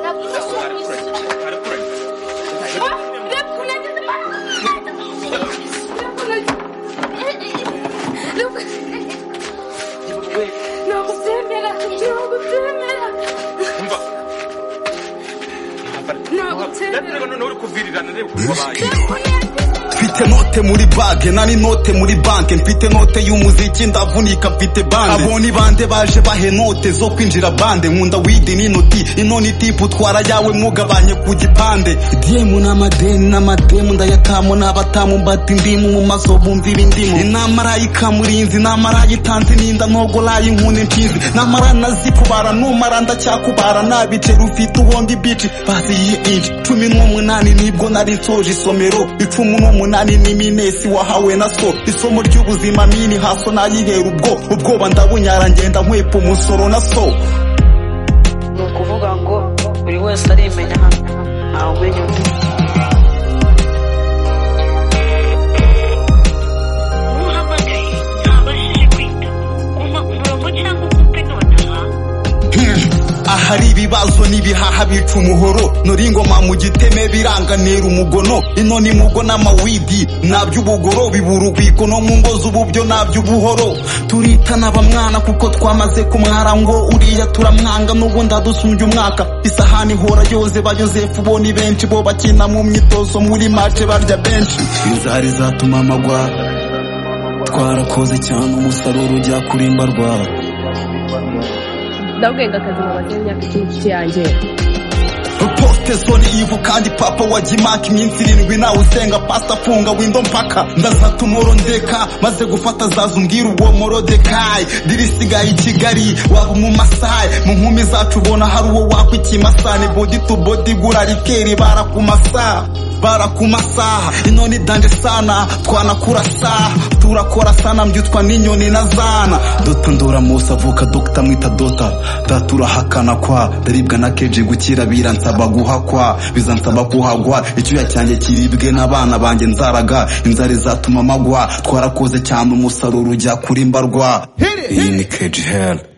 Mfite note muri bage nani note muri banke mfite note y'umuziki ndavunika mfite bande aboni bande baje bahe note zo kwinjira bande nkunda widi n'inoti inoni tipu twara yawe mugabanye ku gipande DM n'amademu ndayakamo n'abatamu mbati ndimu mu maso bumvira indimu inamarayika murinzi namarayitanze ninda ntogo layi inkune ntizi namara nazikubara numara ndacyakubara nabice rufite ubundi bici basi y'inji 18 nibwo nari nsoje isomero 18 ni minesi wahawe na so isomo ry'ubuzima mini haso nayihera ubwoba ndabunyara ngenda nkwepa umusoro na so nukuvuga ngo buri wese arimenya hano ntawe umenya undi ahari ibibazo nibihaha bica umuhoro nori ngoma mu giteme biranganira umugono inoni mugo n'amawidi naby'ubugoro biburugwiko no mu ngo z'ububyo naby'ubuhoro turitana abamwana kuko twamaze kumwara ngo uriya turamwanga n'ubu ndadusumbye umwaka isahani hora yoze ba Yozefu boni benshi bo bakina mu myitozo muri match barya benshi inzari zatuma amagwa twarakoze cyane umusaruro ujya kurimbarwa ndabwenga akazi mu bazenya k'iki yanjye poste zone ivu kandi papa wa Jimaki iminsi 7 nawe usenga pasta funga windo mpaka ndazata umoro ndeka maze gufata zazumbwira uwo Morodekai dirisigaye Kigali waba mu Masai mu nkumi zacu ubona hari uwo wakwikimasane body to body gura rikeri barakumasaha inoni danje sana twanakura saha turakora sana mbyutwa n'inyoni na zana Dr Ndora Musa avuka Dr Mwita Dota daturahakana kwa daribwa na keje gukira biransaba guhakwa bizansaba kuhagwa icyuya cyanjye kiribwe n'abana banjye nzaraga inzari zatuma magwa twarakoze cyane umusaruro ujya kurimbarwa iyi ni Keje Hell